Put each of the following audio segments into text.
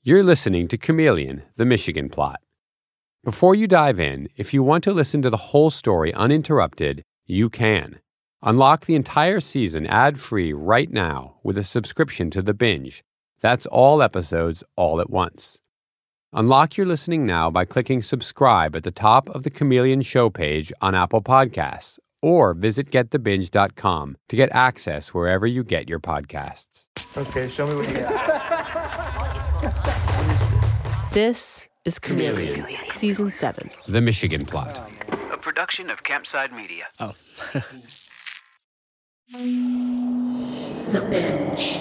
You're listening to Chameleon, the Michigan Plot. Before you dive in, if you want to listen to the whole story uninterrupted, you can. Unlock the entire season ad-free right now with a subscription to The Binge. That's all episodes all at once. Unlock your listening now by clicking subscribe at the top of the Chameleon show page on Apple Podcasts, or visit getthebinge.com to get access wherever you get your podcasts. Okay, show me what you got. This is Chameleon, Season 7. The Michigan Plot. A production of Campside Media. Oh. The Binge.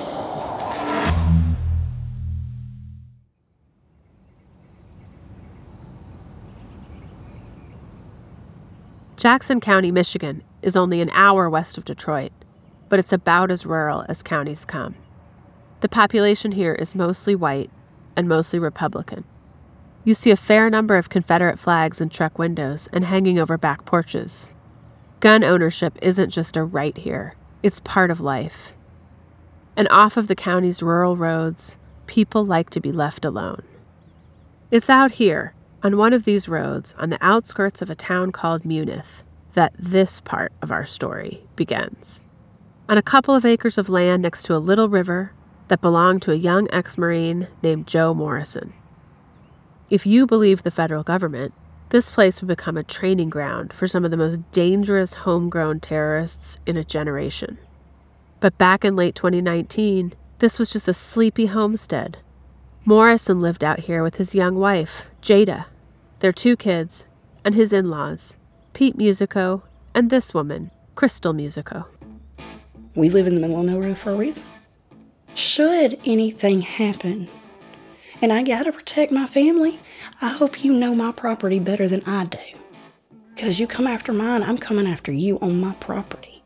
Jackson County, Michigan is only an hour west of Detroit, but it's about as rural as counties come. The population here is mostly white and mostly Republican. You see a fair number of Confederate flags in truck windows and hanging over back porches. Gun ownership isn't just a right here, it's part of life. And off of the county's rural roads, people like to be left alone. It's out here, on one of these roads, on the outskirts of a town called Munith, that this part of our story begins. On a couple of acres of land next to a little river that belonged to a young ex-Marine named Joe Morrison. If you believe the federal government, this place would become a training ground for some of the most dangerous homegrown terrorists in a generation. But back in late 2019, this was just a sleepy homestead. Morrison lived out here with his young wife, Jada, their 2 kids, and his in-laws, Pete Musico, and this woman, Crystal Musico. We live in the middle of nowhere for a reason. Should anything happen, and I gotta protect my family, I hope you know my property better than I do. Because you come after mine, I'm coming after you on my property.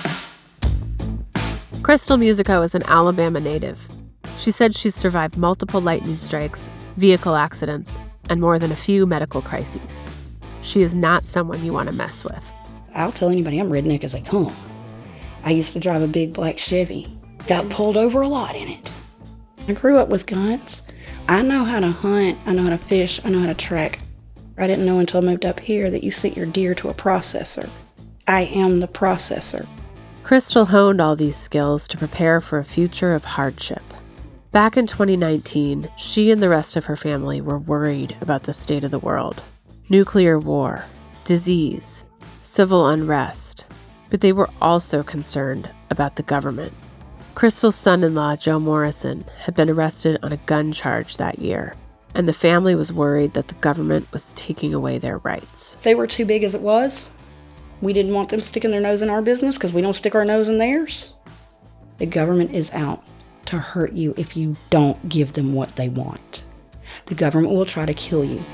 Crystal Musico is an Alabama native. She said she's survived multiple lightning strikes, vehicle accidents, and more than a few medical crises. She is not someone you want to mess with. I'll tell anybody I'm redneck as they come. I used to drive a big black Chevy. Got pulled over a lot in it. I grew up with guns. I know how to hunt, I know how to fish, I know how to track. I didn't know until I moved up here that you sent your deer to a processor. I am the processor. Crystal honed all these skills to prepare for a future of hardship. Back in 2019, she and the rest of her family were worried about the state of the world. Nuclear war, disease, civil unrest. But they were also concerned about the government. Crystal's son-in-law, Joe Morrison, had been arrested on a gun charge that year, and the family was worried that the government was taking away their rights. They were too big as it was. We didn't want them sticking their nose in our business because we don't stick our nose in theirs. The government is out to hurt you if you don't give them what they want. The government will try to kill you.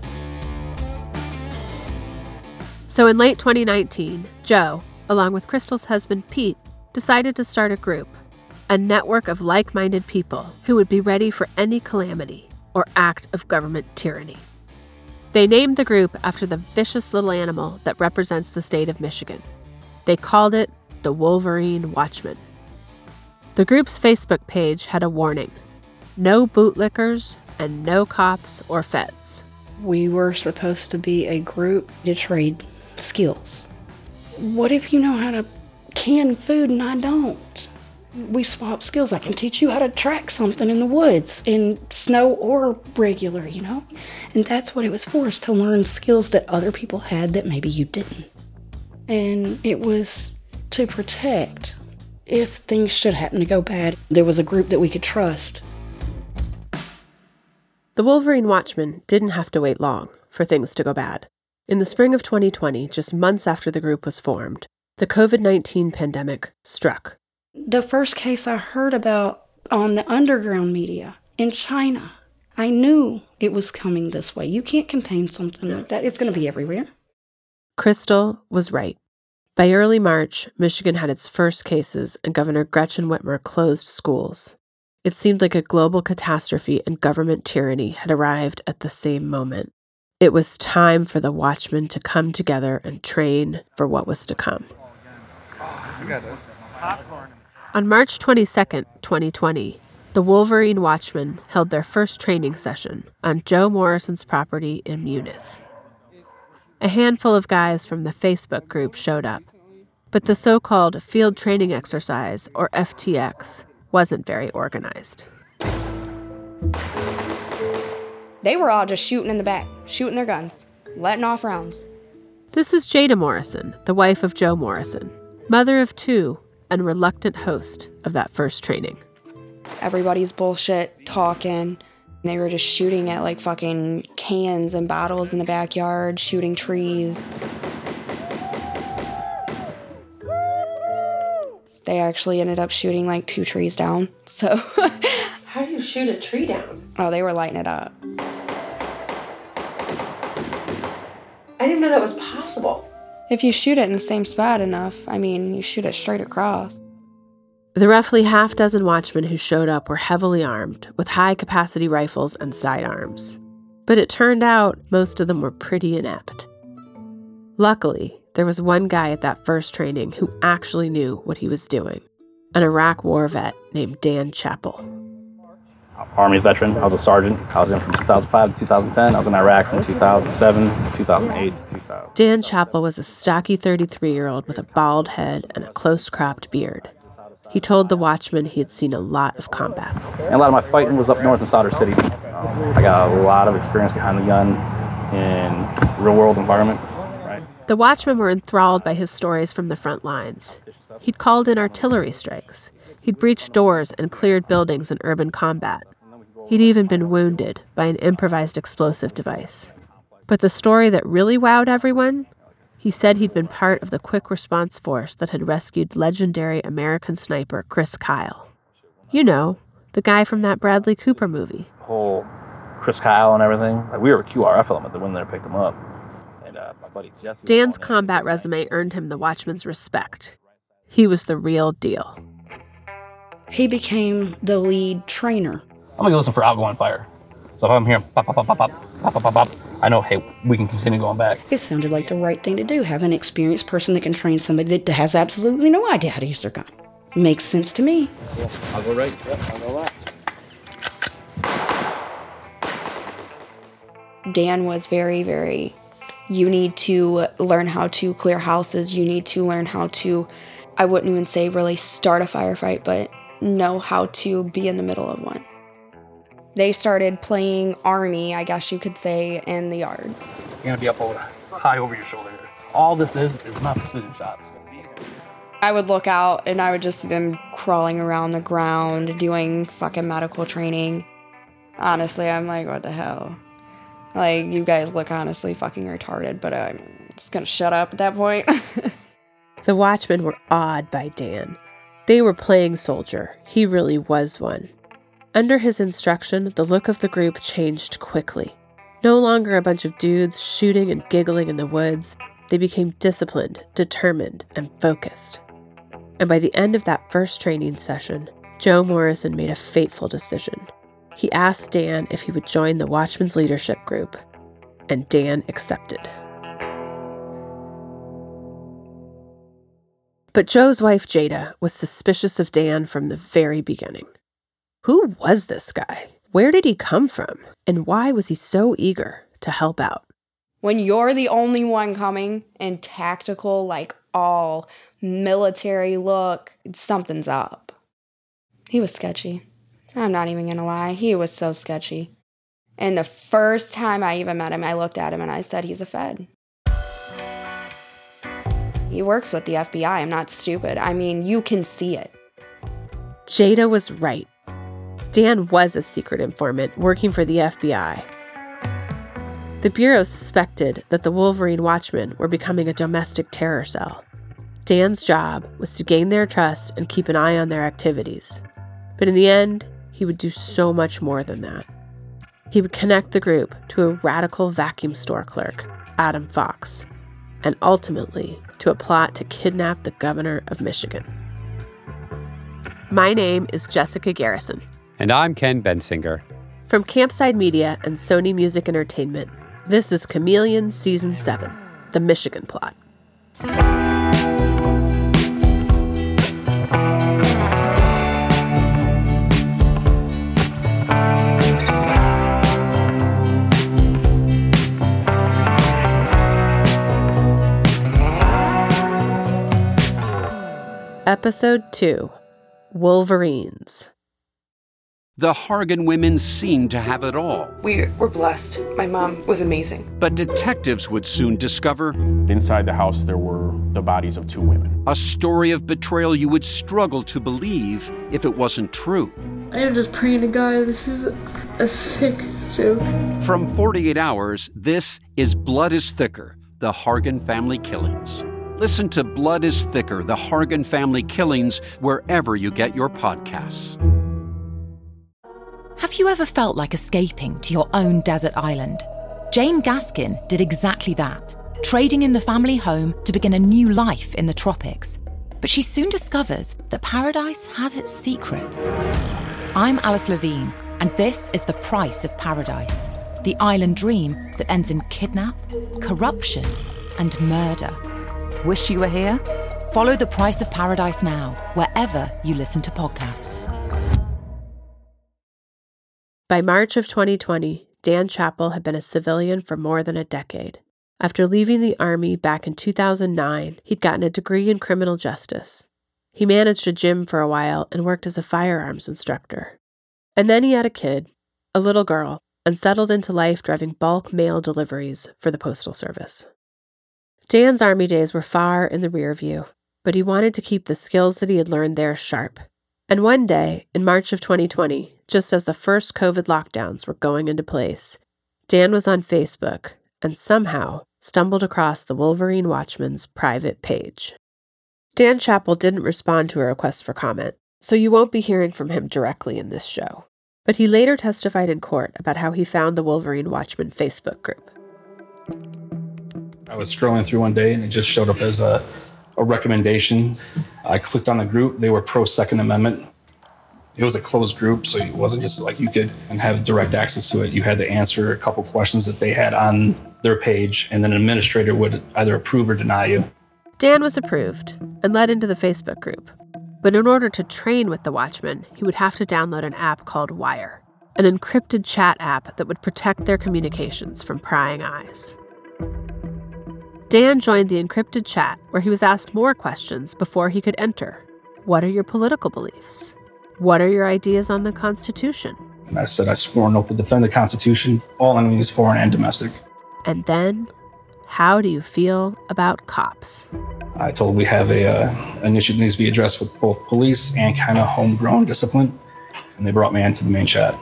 So in late 2019, Joe, along with Crystal's husband Pete, decided to start a group, a network of like-minded people who would be ready for any calamity or act of government tyranny. They named the group after the vicious little animal that represents the state of Michigan. They called it the Wolverine Watchman. The group's Facebook page had a warning: no bootlickers and no cops or feds. We were supposed to be a group to trade skills. What if you know how to can food and I don't? We swap skills. I can teach you how to track something in the woods, in snow or regular, you know? And that's what it was for, is to learn skills that other people had that maybe you didn't. And it was to protect. If things should happen to go bad, there was a group that we could trust. The Wolverine Watchman didn't have to wait long for things to go bad. In the spring of 2020, just months after the group was formed, the COVID-19 pandemic struck. The first case I heard about on the underground media in China, I knew it was coming this way. You can't contain something like that. It's going to be everywhere. Crystal was right. By early March, Michigan had its first cases and Governor Gretchen Whitmer closed schools. It seemed like a global catastrophe and government tyranny had arrived at the same moment. It was time for the Watchmen to come together and train for what was to come. On March 22nd, 2020, the Wolverine Watchmen held their first training session on Joe Morrison's property in Muniz. A handful of guys from the Facebook group showed up, but the so-called Field Training Exercise, or FTX, wasn't very organized. They were all just shooting in the back, shooting their guns, letting off rounds. This is Jada Morrison, the wife of Joe Morrison, mother of 2 and reluctant host of that first training. Everybody's bullshit talking. They were just shooting at like fucking cans and bottles in the backyard, shooting trees. They actually ended up shooting like 2 trees down, so. How do you shoot a tree down? Oh, they were lighting it up. I didn't know that was possible. If you shoot it in the same spot enough, you shoot it straight across. The roughly half-dozen watchmen who showed up were heavily armed with high-capacity rifles and sidearms. But it turned out most of them were pretty inept. Luckily, there was one guy at that first training who actually knew what he was doing, an Iraq war vet named Dan Chappell. Army veteran. I was a sergeant. I was in from 2005 to 2010. I was in Iraq from 2007 to 2008 to 2000. Dan Chappell was a stocky 33-year-old with a bald head and a close-cropped beard. He told the watchman he had seen a lot of combat. And a lot of my fighting was up north in Solder City. I got a lot of experience behind the gun in real-world environment. Right. The watchmen were enthralled by his stories from the front lines. He'd called in artillery strikes. He'd breached doors and cleared buildings in urban combat. He'd even been wounded by an improvised explosive device. But the story that really wowed everyone? He said he'd been part of the quick response force that had rescued legendary American sniper Chris Kyle. You know, the guy from that Bradley Cooper movie. The whole Chris Kyle and everything. Like, we were a QRF element that went there and picked him up. And my buddy Jesse. Dan's combat resume earned him the watchman's respect. He was the real deal. He became the lead trainer. I'm going to go listen for outgoing fire. So if I'm hearing pop, pop, pop, pop, pop, pop, pop, pop, pop, I know, hey, we can continue going back. It sounded like the right thing to do, have an experienced person that can train somebody that has absolutely no idea how to use their gun. Makes sense to me. I'll go right. Yep, I'll go left. Dan was very, very, you need to learn how to clear houses. You need to learn how to, I wouldn't even say really start a firefight, but know how to be in the middle of one. They started playing Army, I guess you could say, in the yard. You're going to be up high over your shoulder. All this is not precision shots. I would look out and I would just see them crawling around the ground, doing fucking medical training. Honestly, I'm like, what the hell? Like, you guys look honestly fucking retarded, but I'm just gonna shut up at that point. The watchmen were awed by Dan. They were playing soldier. He really was one. Under his instruction, the look of the group changed quickly. No longer a bunch of dudes shooting and giggling in the woods, they became disciplined, determined, and focused. And by the end of that first training session, Joe Morrison made a fateful decision. He asked Dan if he would join the Watchmen's leadership group, and Dan accepted. But Joe's wife, Jada, was suspicious of Dan from the very beginning. Who was this guy? Where did he come from? And why was he so eager to help out? When you're the only one coming in tactical, like all military look, something's up. He was sketchy. I'm not even gonna lie. He was so sketchy. And the first time I even met him, I looked at him and I said, he's a Fed. He works with the FBI. I'm not stupid. I mean, you can see it. Jada was right. Dan was a secret informant working for the FBI. The Bureau suspected that the Wolverine Watchmen were becoming a domestic terror cell. Dan's job was to gain their trust and keep an eye on their activities. But in the end, he would do so much more than that. He would connect the group to a radical vacuum store clerk, Adam Fox, and ultimately to a plot to kidnap the governor of Michigan. My name is Jessica Garrison. And I'm Ken Bensinger. From Campside Media and Sony Music Entertainment, this is Chameleon Season 7, The Michigan Plot. Episode 2, Wolverines. The Hargan women seemed to have it all. We were blessed. My mom was amazing. But detectives would soon discover inside the house there were the bodies of 2 women. A story of betrayal you would struggle to believe if it wasn't true. I am just praying to God, this is a sick joke. From 48 Hours, this is Blood is Thicker, the Hargan Family Killings. Listen to Blood is Thicker, the Hargan Family Killings, wherever you get your podcasts. Have you ever felt like escaping to your own desert island? Jane Gaskin did exactly that, trading in the family home to begin a new life in the tropics. But she soon discovers that paradise has its secrets. I'm Alice Levine, and this is The Price of Paradise, the island dream that ends in kidnap, corruption, and murder. Wish you were here? Follow The Price of Paradise now, wherever you listen to podcasts. By March of 2020, Dan Chappell had been a civilian for more than a decade. After leaving the Army back in 2009, he'd gotten a degree in criminal justice. He managed a gym for a while and worked as a firearms instructor. And then he had a kid, a little girl, and settled into life driving bulk mail deliveries for the Postal Service. Dan's Army days were far in the rear view, but he wanted to keep the skills that he had learned there sharp. And one day, in March of 2020, just as the first COVID lockdowns were going into place, Dan was on Facebook and somehow stumbled across the Wolverine Watchman's private page. Dan Chappell didn't respond to a request for comment, so you won't be hearing from him directly in this show. But he later testified in court about how he found the Wolverine Watchman Facebook group. I was scrolling through one day and it just showed up as a recommendation. I clicked on the group. They were pro-Second Amendment. It was a closed group, so it wasn't just like you could have direct access to it. You had to answer a couple questions that they had on their page, and then an administrator would either approve or deny you. Dan was approved and let into the Facebook group. But in order to train with the Watchmen, he would have to download an app called Wire, an encrypted chat app that would protect their communications from prying eyes. Dan joined the encrypted chat, where he was asked more questions before he could enter. What are your political beliefs? What are your ideas on the Constitution? And I said I swore an oath to defend the Constitution, all enemies, foreign and domestic. And then, how do you feel about cops? I told we have an issue that needs to be addressed with both police and kind of homegrown discipline. And they brought me into the main chat.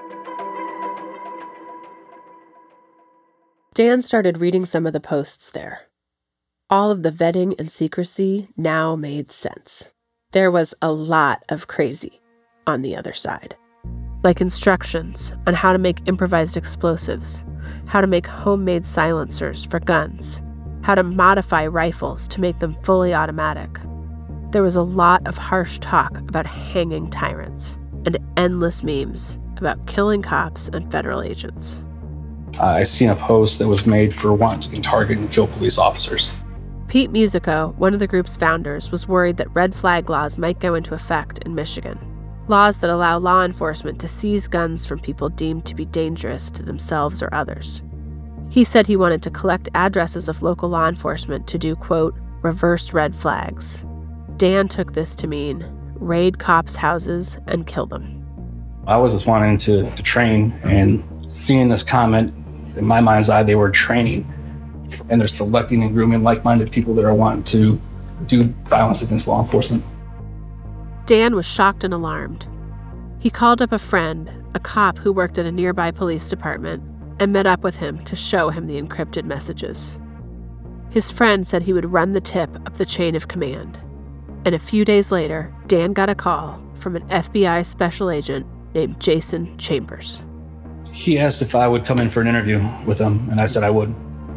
Dan started reading some of the posts there. All of the vetting and secrecy now made sense. There was a lot of crazy on the other side. Like instructions on how to make improvised explosives, how to make homemade silencers for guns, how to modify rifles to make them fully automatic. There was a lot of harsh talk about hanging tyrants and endless memes about killing cops and federal agents. I seen a post that was made for wanting to target and kill police officers. Pete Musico, one of the group's founders, was worried that red flag laws might go into effect in Michigan. Laws that allow law enforcement to seize guns from people deemed to be dangerous to themselves or others. He said he wanted to collect addresses of local law enforcement to do, quote, reverse red flags. Dan took this to mean raid cops' houses and kill them. I was just wanting to train, and seeing this comment, in my mind's eye, they were training, and they're selecting and grooming like-minded people that are wanting to do violence against law enforcement. Dan was shocked and alarmed. He called up a friend, a cop who worked at a nearby police department, and met up with him to show him the encrypted messages. His friend said he would run the tip up the chain of command. And a few days later, Dan got a call from an FBI special agent named Jason Chambers. He asked if I would come in for an interview with him, and I said I would.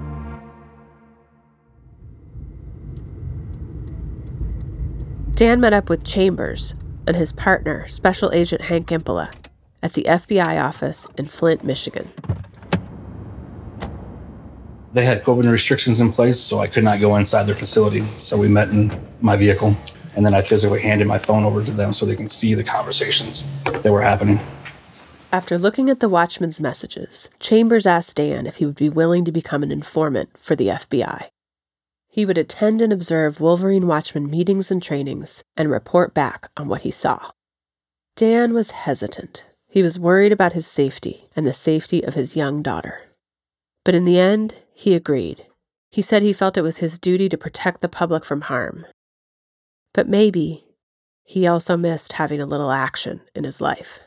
Dan met up with Chambers and his partner, Special Agent Hank Impola, at the FBI office in Flint, Michigan. They had COVID restrictions in place, so I could not go inside their facility. So we met in my vehicle, and then I physically handed my phone over to them so they can see the conversations that were happening. After looking at the Watchman's messages, Chambers asked Dan if he would be willing to become an informant for the FBI. He would attend and observe Wolverine Watchman meetings and trainings and report back on what he saw. Dan was hesitant. He was worried about his safety and the safety of his young daughter. But in the end, he agreed. He said he felt it was his duty to protect the public from harm. But maybe he also missed having a little action in his life.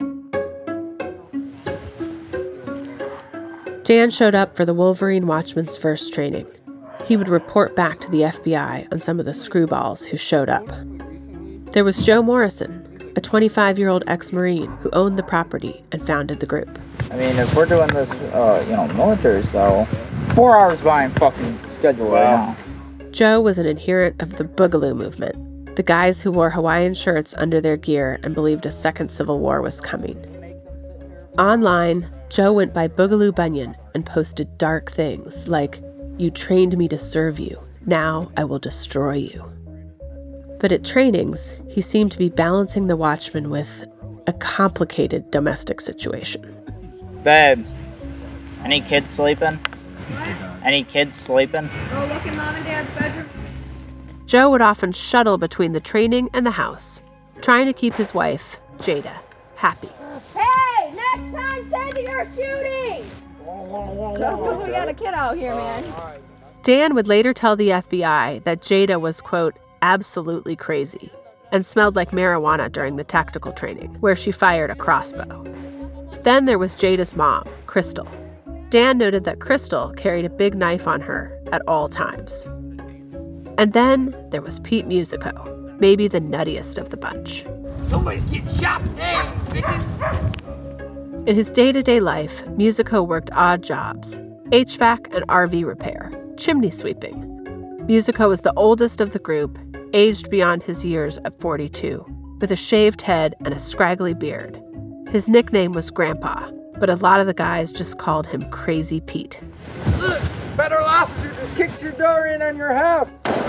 Dan showed up for the Wolverine Watchman's first training. He would report back to the FBI on some of the screwballs who showed up. There was Joe Morrison, a 25-year-old ex-Marine who owned the property and founded the group. I mean, if we're doing this, military style, 4 hours behind fucking schedule right now. Joe was an adherent of the Boogaloo movement, the guys who wore Hawaiian shirts under their gear and believed a second civil war was coming. Online, Joe went by Boogaloo Bunyan and posted dark things like, "You trained me to serve you. Now I will destroy you." But at trainings, he seemed to be balancing the Watchman with a complicated domestic situation. Babe, any kids sleeping? Any kids sleeping? Go look in Mom and Dad's bedroom. Joe would often shuttle between the training and the house, trying to keep his wife, Jada, happy. Hey, next time say that you're shooting! Just because we got a kid out here, man. Dan would later tell the FBI that Jada was, quote, absolutely crazy, and smelled like marijuana during the tactical training, where she fired a crossbow. Then there was Jada's mom, Crystal. Dan noted that Crystal carried a big knife on her at all times. And then there was Pete Musico, maybe the nuttiest of the bunch. Somebody's getting shot today, bitches! In his day-to-day life, Musico worked odd jobs, HVAC and RV repair, chimney sweeping. Musico was the oldest of the group, aged beyond his years at 42, with a shaved head and a scraggly beard. His nickname was Grandpa, but a lot of the guys just called him Crazy Pete. Look, federal officer just kicked your door in on your house.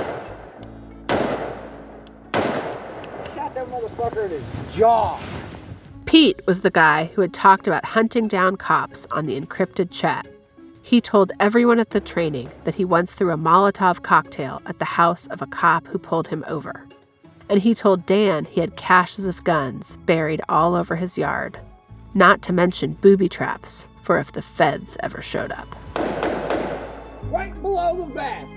Shot that motherfucker in his jaw. Pete was the guy who had talked about hunting down cops on the encrypted chat. He told everyone at the training that he once threw a Molotov cocktail at the house of a cop who pulled him over. And he told Dan he had caches of guns buried all over his yard, not to mention booby traps for if the feds ever showed up. Right below the vest.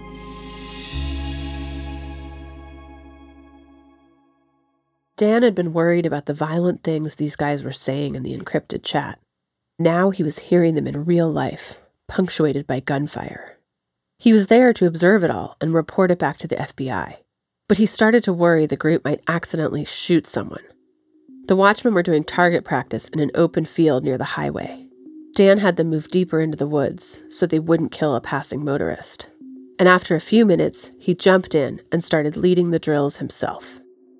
Dan had been worried about the violent things these guys were saying in the encrypted chat. Now he was hearing them in real life, punctuated by gunfire. He was there to observe it all and report it back to the FBI. But he started to worry the group might accidentally shoot someone. The Watchmen were doing target practice in an open field near the highway. Dan had them move deeper into the woods so they wouldn't kill a passing motorist. And after a few minutes, he jumped in and started leading the drills himself.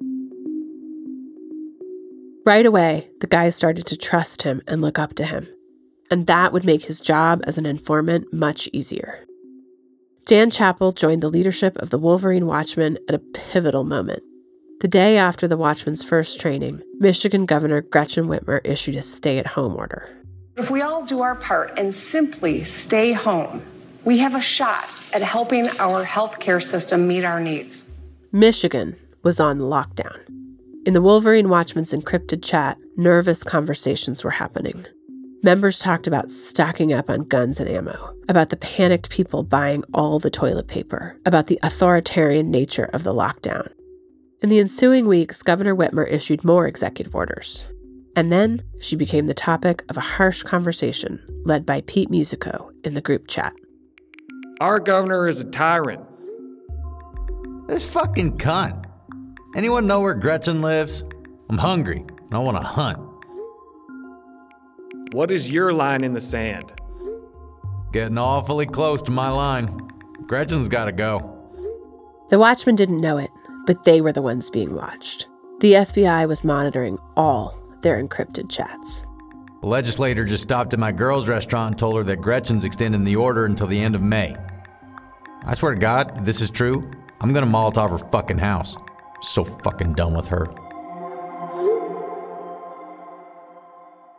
Right away, the guys started to trust him and look up to him. And that would make his job as an informant much easier. Dan Chappell joined the leadership of the Wolverine Watchmen at a pivotal moment. The day after the Watchmen's first training, Michigan Governor Gretchen Whitmer issued a stay-at-home order. If we all do our part and simply stay home, we have a shot at helping our healthcare system meet our needs. Michigan was on lockdown. In the Wolverine Watchmen's encrypted chat, nervous conversations were happening. Members talked about stocking up on guns and ammo, about the panicked people buying all the toilet paper, about the authoritarian nature of the lockdown. In the ensuing weeks, Governor Whitmer issued more executive orders. And then she became the topic of a harsh conversation led by Pete Musico in the group chat. Our governor is a tyrant. This fucking cunt. Anyone know where Gretchen lives? I'm hungry and I want to hunt. What is your line in the sand? Getting awfully close to my line. Gretchen's got to go. The Watchmen didn't know it, but they were the ones being watched. The FBI was monitoring all their encrypted chats. The legislator just stopped at my girl's restaurant and told her that Gretchen's extending the order until the end of May. I swear to God, if this is true, I'm gonna Molotov her fucking house. So fucking done with her.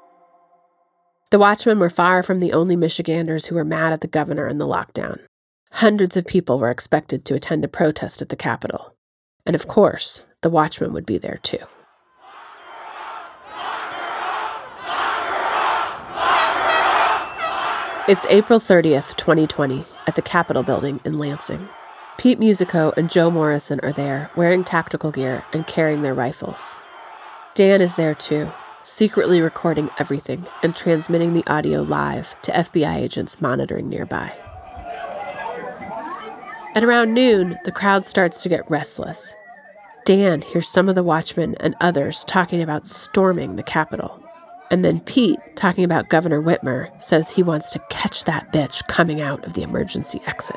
The Watchmen were far from the only Michiganders who were mad at the governor and the lockdown. Hundreds of people were expected to attend a protest at the Capitol. And of course, the Watchmen would be there too. It's April 30th, 2020, at the Capitol building in Lansing. Pete Musico and Joe Morrison are there, wearing tactical gear and carrying their rifles. Dan is there too, secretly recording everything and transmitting the audio live to FBI agents monitoring nearby. At around noon, the crowd starts to get restless. Dan hears some of the Watchmen and others talking about storming the Capitol. And then Pete, talking about Governor Whitmer, says he wants to catch that bitch coming out of the emergency exit.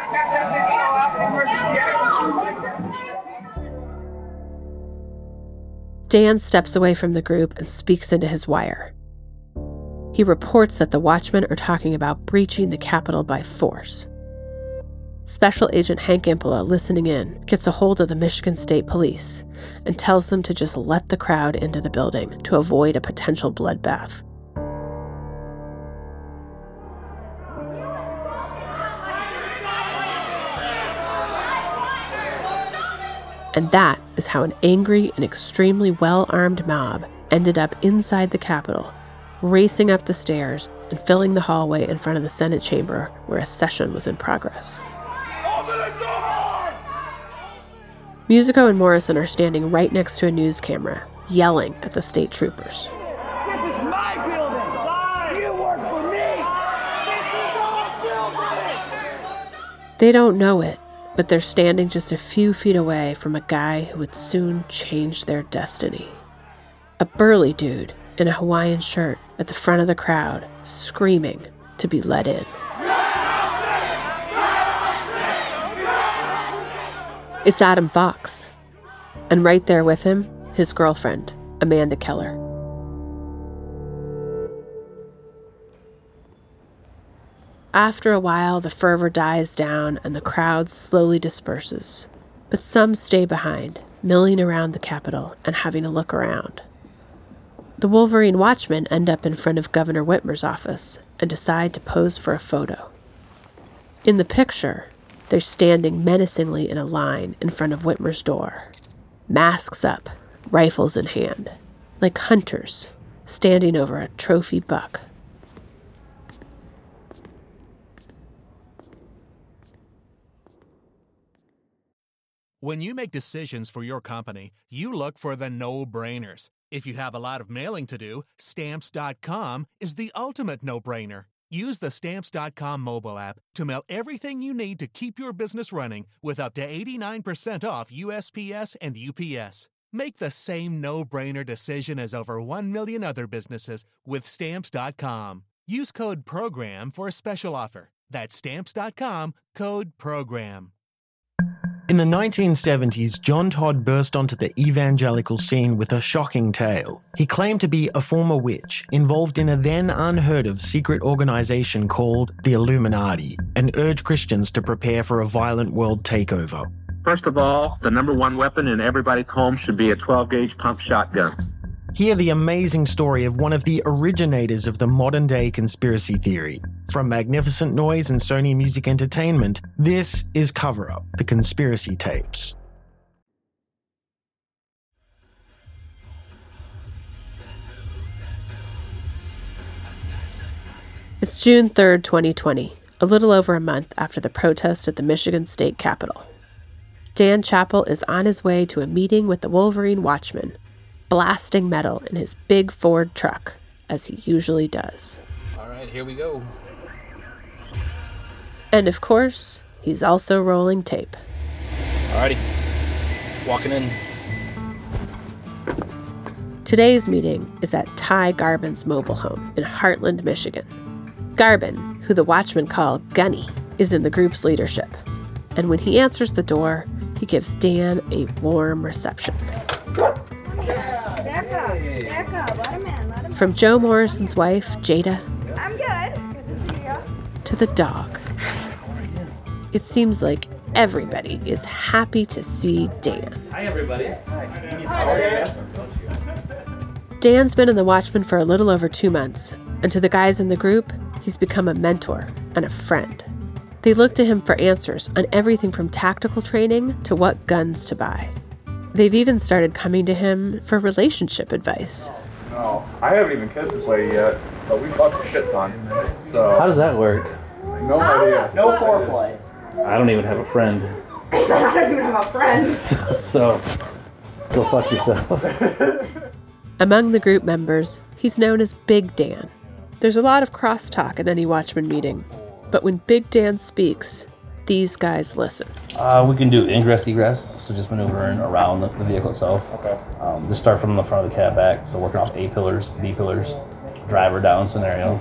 Dan steps away from the group and speaks into his wire. He reports that the Watchmen are talking about breaching the Capitol by force. Special Agent Hank Impola, listening in, gets a hold of the Michigan State Police and tells them to just let the crowd into the building to avoid a potential bloodbath. And that is how an angry and extremely well-armed mob ended up inside the Capitol, racing up the stairs and filling the hallway in front of the Senate chamber where a session was in progress. Musico and Morrison are standing right next to a news camera, yelling at the state troopers. This is my building! You work for me! This is our building! They don't know it, but they're standing just a few feet away from a guy who would soon change their destiny. A burly dude in a Hawaiian shirt at the front of the crowd, screaming to be let in. It's Adam Fox, and right there with him, his girlfriend, Amanda Keller. After a while, the fervor dies down and the crowd slowly disperses, but some stay behind, milling around the Capitol and having a look around. The Wolverine Watchmen end up in front of Governor Whitmer's office and decide to pose for a photo. In the picture, they're standing menacingly in a line in front of Whitmer's door, masks up, rifles in hand, like hunters standing over a trophy buck. When you make decisions for your company, you look for the no-brainers. If you have a lot of mailing to do, Stamps.com is the ultimate no-brainer. Use the Stamps.com mobile app to mail everything you need to keep your business running with up to 89% off USPS and UPS. Make the same no-brainer decision as over 1 million other businesses with Stamps.com. Use code PROGRAM for a special offer. That's Stamps.com, code PROGRAM. In the 1970s, John Todd burst onto the evangelical scene with a shocking tale. He claimed to be a former witch, involved in a then unheard-of secret organization called the Illuminati, and urged Christians to prepare for a violent world takeover. First of all, the number one weapon in everybody's home should be a 12-gauge pump shotgun. Hear the amazing story of one of the originators of the modern-day conspiracy theory. From Magnificent Noise and Sony Music Entertainment, this is Cover Up, the Conspiracy Tapes. It's June 3rd, 2020, a little over a month after the protest at the Michigan State Capitol. Dan Chappell is on his way to a meeting with the Wolverine Watchmen, blasting metal in his big Ford truck, as he usually does. All right, here we go. And of course, he's also rolling tape. Alrighty, walking in. Today's meeting is at Ty Garbin's mobile home in Heartland, Michigan. Garbin, who the Watchmen call Gunny, is in the group's leadership. And when he answers the door, he gives Dan a warm reception. Back up. Let him in. From Joe Morrison's wife, Jada, I'm good. Good to see you. to the dog. It seems like everybody is happy to see Dan. Hi, everybody. How are you? Dan's been in the Watchmen for a little over 2 months, and to the guys in the group, he's become a mentor and a friend. They look to him for answers on everything from tactical training to what guns to buy. They've even started coming to him for relationship advice. No, I haven't even kissed this lady yet, but we fucked a shit ton. So How does that work? no idea. No foreplay. I don't even have a friend. I said I don't even have a friend. So go fuck yourself. Among the group members, he's known as Big Dan. There's a lot of crosstalk at any Watchman meeting, but when Big Dan speaks, these guys listen. We can do ingress, egress, so just maneuvering around the vehicle itself. Okay. Just start from the front of the cab back, so working off A pillars, B pillars, driver down scenarios.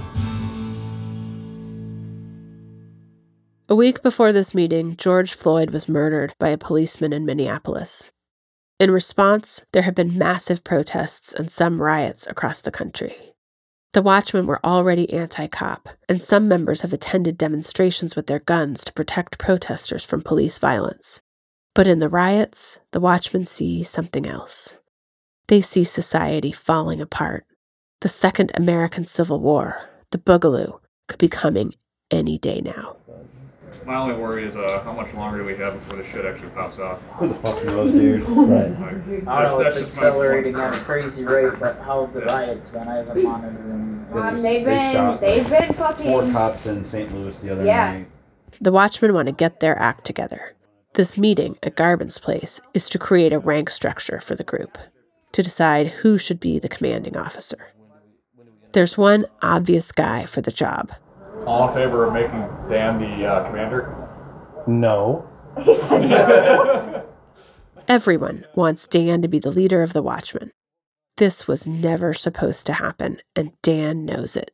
A week before this meeting, George Floyd was murdered by a policeman in Minneapolis. In response, there have been massive protests and some riots across the country. The Watchmen were already anti-cop, and some members have attended demonstrations with their guns to protect protesters from police violence. But in the riots, the Watchmen see something else. They see society falling apart. The Second American Civil War, the Boogaloo, could be coming any day now. My only worry is how much longer do we have before this shit actually pops off? Who the fuck knows, dude? Right. I don't know, it's accelerating at a crazy rate, but how have the riots been? I haven't monitored them. They've been fucking... 4 cops in St. Louis the other night. The Watchmen want to get their act together. This meeting at Garbin's place is to create a rank structure for the group, to decide who should be the commanding officer. There's one obvious guy for the job. All in favor of making Dan the commander? No. He said no. Everyone wants Dan to be the leader of the Watchmen. This was never supposed to happen, and Dan knows it.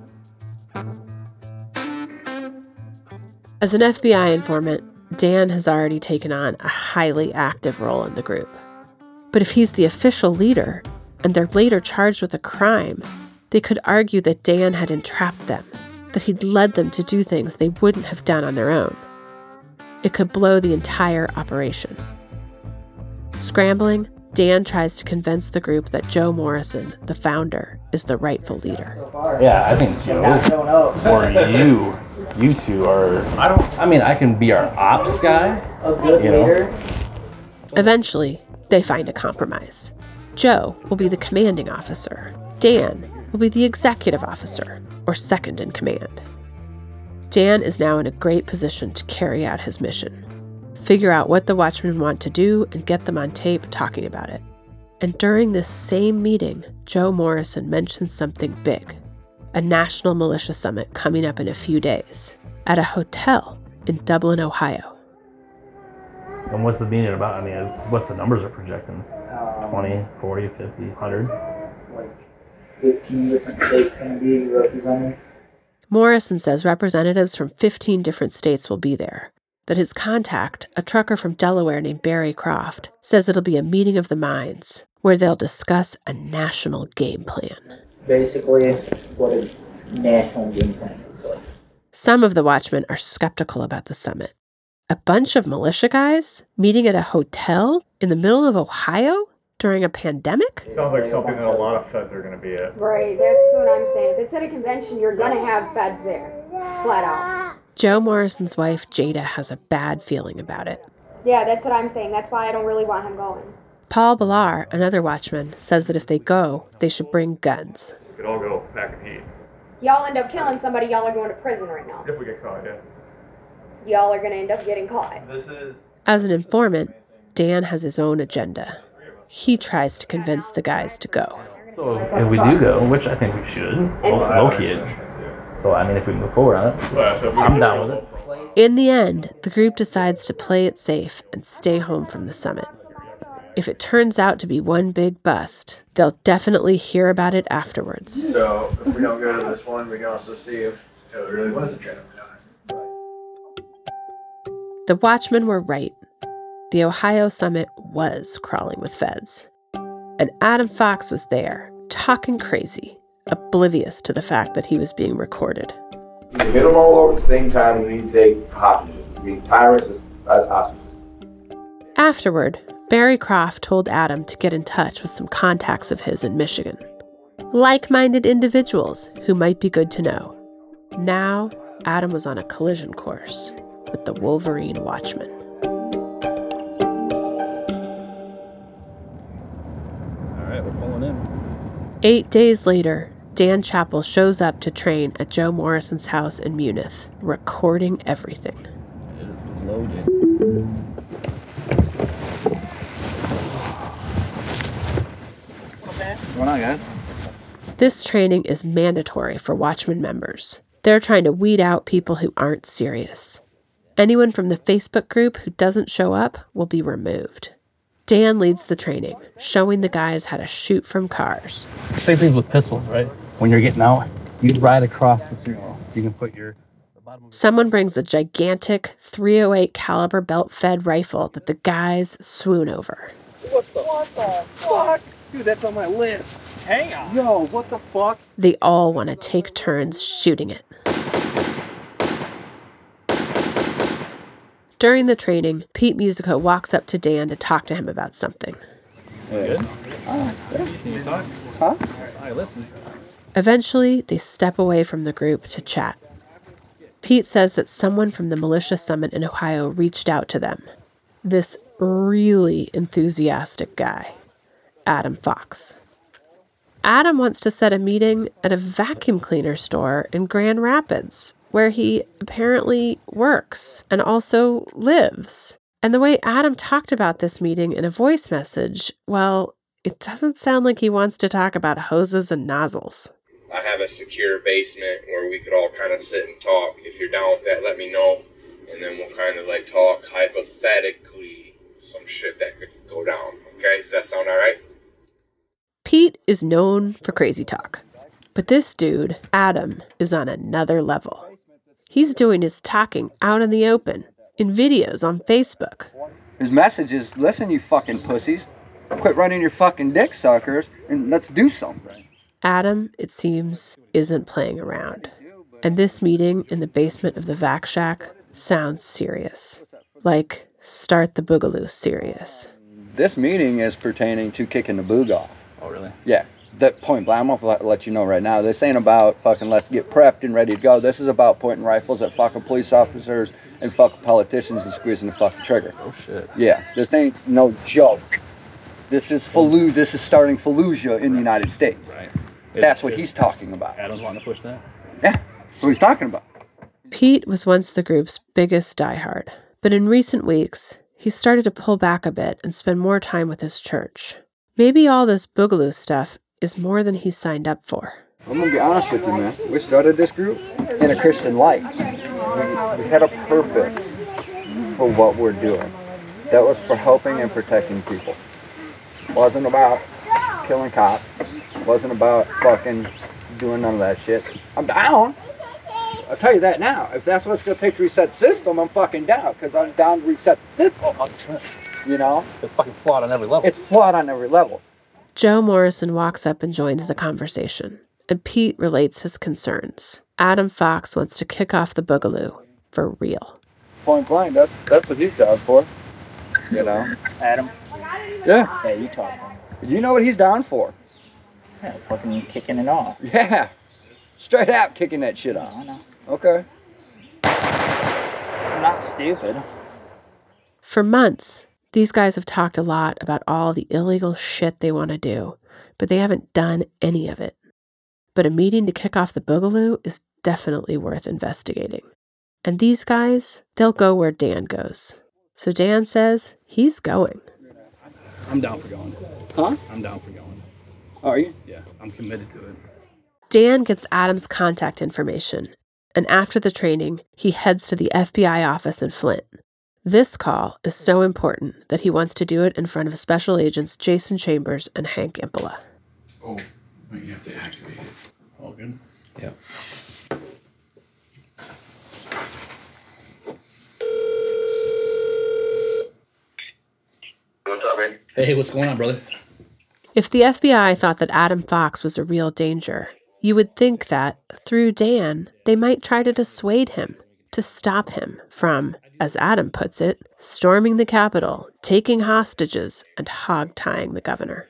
As an FBI informant, Dan has already taken on a highly active role in the group. But if he's the official leader, and they're later charged with a crime, they could argue that Dan had entrapped them, that he'd led them to do things they wouldn't have done on their own. It could blow the entire operation. Scrambling, Dan tries to convince the group that Joe Morrison, the founder, is the rightful leader. Yeah, I think Joe or you two are. I can be our ops guy. A good leader. Eventually, they find a compromise. Joe will be the commanding officer. Dan will be the executive officer, or second in command. Dan is now in a great position to carry out his mission. Figure out what the Watchmen want to do and get them on tape talking about it. And during this same meeting, Joe Morrison mentions something big. A national militia summit coming up in a few days at a hotel in Dublin, Ohio. And what's the meeting about? I mean, what's the numbers are projecting? 20, 40, 50, 100? Like 15 different states going to be represented. Morrison says representatives from 15 different states will be there. That his contact, a trucker from Delaware named Barry Croft, says it'll be a meeting of the minds where they'll discuss a national game plan. Basically, what a national game plan looks like. Some of the Watchmen are skeptical about the summit. A bunch of militia guys meeting at a hotel in the middle of Ohio during a pandemic? Sounds like something that a lot of feds are going to be at. Right, that's what I'm saying. If it's at a convention, you're going to have feds there. Flat out. Joe Morrison's wife, Jada, has a bad feeling about it. Yeah, that's what I'm saying. That's why I don't really want him going. Paul Ballar, another Watchman, says that if they go, they should bring guns. We could all go back and eat. Y'all end up killing somebody, y'all are going to prison right now. If we get caught, yeah. Y'all are going to end up getting caught. As an informant, Dan has his own agenda. He tries to convince the guys to go. So if we do go, which I think we should, low-key it. So, I mean, if we move forward on it, I'm down with it. In the end, the group decides to play it safe and stay home from the summit. If it turns out to be one big bust, they'll definitely hear about it afterwards. So, if we don't go to this one, we can also see if it really was a gentleman. The Watchmen were right. The Ohio summit was crawling with feds. And Adam Fox was there, talking crazy, oblivious to the fact that he was being recorded. You hit them all over at the same time, we need to take hostages. We need tyrants as hostages. Afterward, Barry Croft told Adam to get in touch with some contacts of his in Michigan. Like-minded individuals who might be good to know. Now, Adam was on a collision course with the Wolverine Watchman. All right, we're pulling in. 8 days later, Dan Chappell shows up to train at Joe Morrison's house in Munith, recording everything. It is loaded. What's going on, guys? This training is mandatory for Watchman members. They're trying to weed out people who aren't serious. Anyone from the Facebook group who doesn't show up will be removed. Dan leads the training, showing the guys how to shoot from cars. Same thing with pistols, right? When you're getting out, you ride across the serial. You can put your... Someone brings a gigantic .308 caliber belt-fed rifle that the guys swoon over. What the fuck? Dude, that's on my list. Hang on. Yo, what the fuck? They all want to take turns shooting it. During the training, Pete Musico walks up to Dan to talk to him about something. Good? Can you talk? Huh? I listen. Eventually, they step away from the group to chat. Pete says that someone from the militia summit in Ohio reached out to them. This really enthusiastic guy, Adam Fox. Adam wants to set a meeting at a vacuum cleaner store in Grand Rapids, where he apparently works and also lives. And the way Adam talked about this meeting in a voice message, well, it doesn't sound like he wants to talk about hoses and nozzles. I have a secure basement where we could all kind of sit and talk. If you're down with that, let me know. And then we'll kind of like talk hypothetically some shit that could go down. Okay? Does that sound all right? Pete is known for crazy talk. But this dude, Adam, is on another level. He's doing his talking out in the open, in videos on Facebook. His message is, listen, you fucking pussies. Quit running your fucking dick suckers and let's do something. Adam, it seems, isn't playing around. And this meeting in the basement of the Vac Shack sounds serious. Like, Start the Boogaloo serious. This meeting is pertaining to kicking the boog off. Oh, really? Yeah. That point blank, I'm gonna let you know right now. This ain't about fucking let's get prepped and ready to go. This is about pointing rifles at fucking police officers and fucking politicians and squeezing the fucking trigger. Oh, shit. Yeah. This ain't no joke. This is Fallujah. This is starting Fallujah in the United States. Right. That's what he's talking about. Adam's wanting to push that? Yeah, that's what he's talking about. Pete was once the group's biggest diehard, but in recent weeks, he started to pull back a bit and spend more time with his church. Maybe all this Boogaloo stuff is more than he signed up for. I'm gonna be honest with you, man. We started this group in a Christian light. We had a purpose for what we're doing. That was for helping and protecting people. It wasn't about killing cops. It wasn't about fucking doing none of that shit. I'm down. I'll tell you that now. If that's what it's gonna take to reset the system, I'm fucking down, because I'm down to reset the system. 100%. You know? It's fucking flawed on every level. It's flawed on every level. Joe Morrison walks up and joins the conversation, and Pete relates his concerns. Adam Fox wants to kick off the Boogaloo for real. Point blank, that's what he's down for. You know? Adam? Yeah. Yeah, you talk. You know what he's down for? Yeah, fucking kicking it off. Yeah. Straight out kicking that shit off. I know. Okay. I'm not stupid. For months, these guys have talked a lot about all the illegal shit they want to do, but they haven't done any of it. But a meeting to kick off the Boogaloo is definitely worth investigating. And these guys, they'll go where Dan goes. So Dan says he's going. I'm down for going. Huh? I'm down for going. Are you? Yeah, I'm committed to it. Dan gets Adam's contact information, and after the training, he heads to the FBI office in Flint. This call is so important that he wants to do it in front of Special Agents Jason Chambers and Hank Impola. Oh, but you have to activate it. All good? Yeah. What's up, man? Hey, what's going on, brother? If the FBI thought that Adam Fox was a real danger, you would think that, through Dan, they might try to dissuade him, to stop him from, as Adam puts it, storming the Capitol, taking hostages, and hog-tying the governor.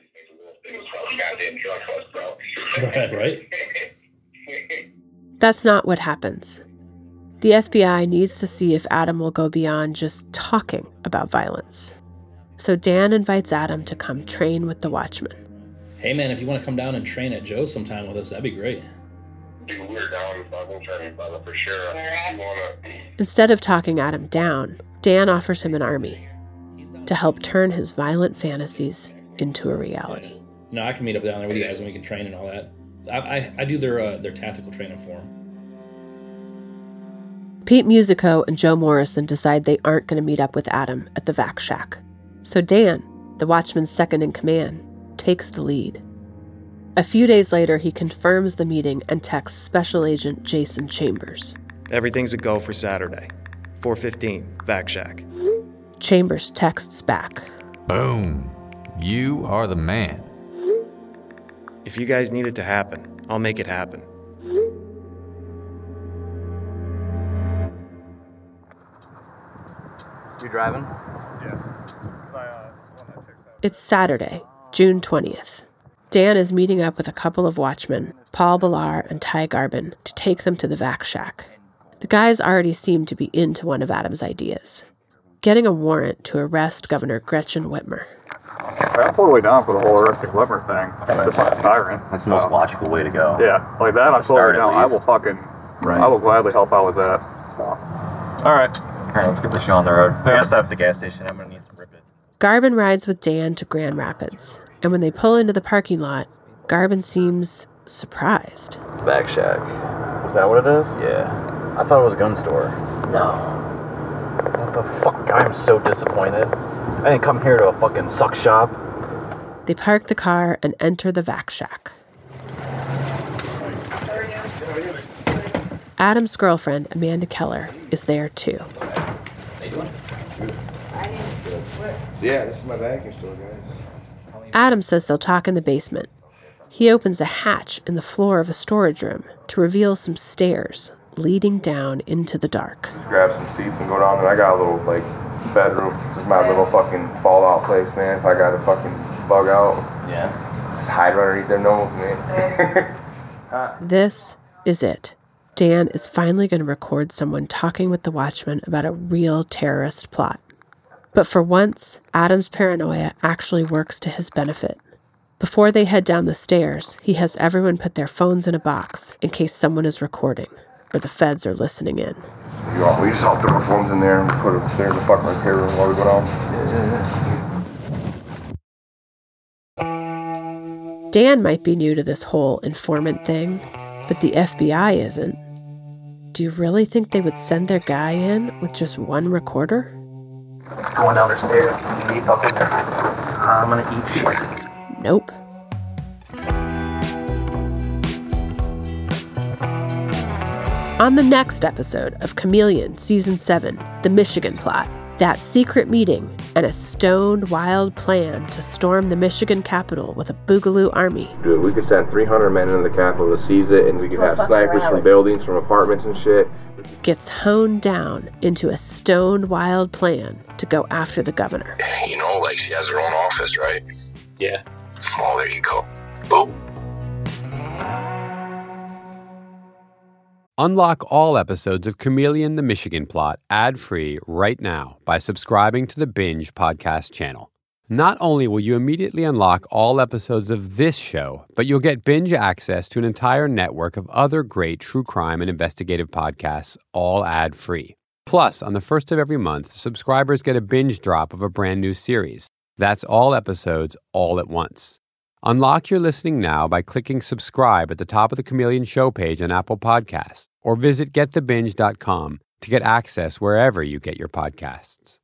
Right. That's not what happens. The FBI needs to see if Adam will go beyond just talking about violence. So Dan invites Adam to come train with the Watchmen. Hey man, if you want to come down and train at Joe's sometime with us, that'd be great. Dude, we're down. I will train brother for sure. You wanna... Instead of talking Adam down, Dan offers him an army to help turn his violent fantasies into a reality. No, I can meet up down there with you guys and we can train and all that. I do their tactical training for them. Pete Musico and Joe Morrison decide they aren't going to meet up with Adam at the Vac Shack. So Dan, the Watchman's second in command, takes the lead. A few days later, he confirms the meeting and texts Special Agent Jason Chambers. Everything's a go for Saturday. 4:15, Vac Shack. Chambers texts back. Boom. You are the man. If you guys need it to happen, I'll make it happen. You driving? Yeah. It's Saturday, June 20th. Dan is meeting up with a couple of watchmen, Paul Ballar and Ty Garbin, to take them to the Vac Shack. The guys already seem to be into one of Adam's ideas, getting a warrant to arrest Governor Gretchen Whitmer. I'm totally down for the whole arresting Whitmer thing. It's a fucking tyrant. That's the most logical way to go. Yeah, like that, I'm totally down. I will gladly help out with that. So. All right, let's get the show on the road. We're gonna stop at the gas station. I'm gonna need some ribbons. Garbin rides with Dan to Grand Rapids, and when they pull into the parking lot, Garbin seems surprised. Vac Shack. Is that what it is? Yeah. I thought it was a gun store. No. What the fuck? I'm so disappointed. I didn't come here to a fucking suck shop. They park the car and enter the Vac Shack. Adam's girlfriend, Amanda Keller, is there too. How you doing? Yeah, this is my vacuum store, guys. Adam says they'll talk in the basement. He opens a hatch in the floor of a storage room to reveal some stairs leading down into the dark. Just grab some seats and go down there. I got a little, bedroom. This is my little fucking fallout place, man. If I gotta fucking bug out. Yeah. Just hide right underneath their nose, man. This is it. Dan is finally going to record someone talking with the Watchmen about a real terrorist plot. But for once, Adam's paranoia actually works to his benefit. Before they head down the stairs, he has everyone put their phones in a box in case someone is recording or the feds are listening in. We just all throw our phones in there and put them upstairs in the fucking repair room while we go down. Dan might be new to this whole informant thing, but the FBI isn't. Do you really think they would send their guy in with just one recorder? It's going down the stairs. You eat up in there. I'm gonna eat shit. Nope. On the next episode of Chameleon Season 7, The Michigan Plot, that secret meeting and a stoned, wild plan to storm the Michigan Capitol with a Boogaloo army. Dude, we could send 300 men into the Capitol to seize it, and we could have snipers from buildings, from apartments and shit. Gets honed down into a stoned, wild plan to go after the governor. You know, she has her own office, right? Yeah. Oh, there you go. Boom. Unlock all episodes of Chameleon the Michigan Plot ad-free right now by subscribing to the Binge podcast channel. Not only will you immediately unlock all episodes of this show, but you'll get Binge access to an entire network of other great true crime and investigative podcasts, all ad-free. Plus, on the first of every month, subscribers get a Binge drop of a brand new series. That's all episodes all at once. Unlock your listening now by clicking subscribe at the top of the Chameleon Show page on Apple Podcasts, or visit getthebinge.com to get access wherever you get your podcasts.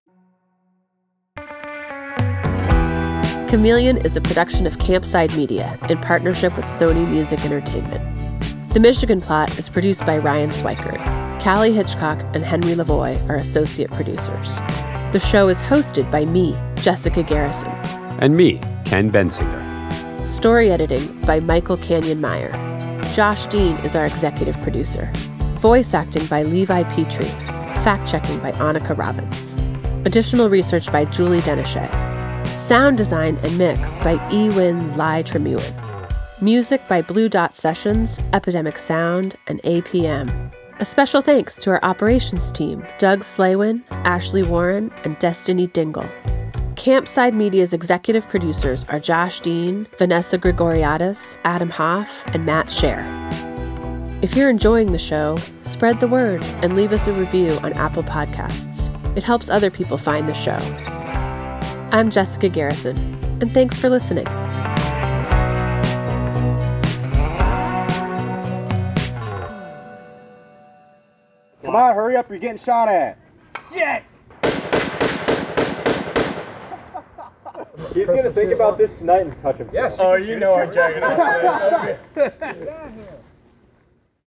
Chameleon is a production of Campside Media in partnership with Sony Music Entertainment. The Michigan Plot is produced by Ryan Swikert. Callie Hitchcock and Henry Lavoie are associate producers. The show is hosted by me, Jessica Garrison. And me, Ken Bensinger. Story editing by Michael Canyon-Meyer. Josh Dean is our executive producer. Voice acting by Levi Petrie. Fact-checking by Annika Robbins. Additional research by Julie Denechet. Sound design and mix by Ewin Lai Tremuin. Music by Blue Dot Sessions, Epidemic Sound, and APM. A special thanks to our operations team, Doug Slaywin, Ashley Warren, and Destiny Dingle. Campside Media's executive producers are Josh Dean, Vanessa Gregoriadis, Adam Hoff, and Matt Scher. If you're enjoying the show, spread the word and leave us a review on Apple Podcasts. It helps other people find the show. I'm Jessica Garrison, and thanks for listening. Come on, hurry up, you're getting shot at. Shit! He's gonna think about this tonight and touch him. Yes. Oh, you know I'm jacking off.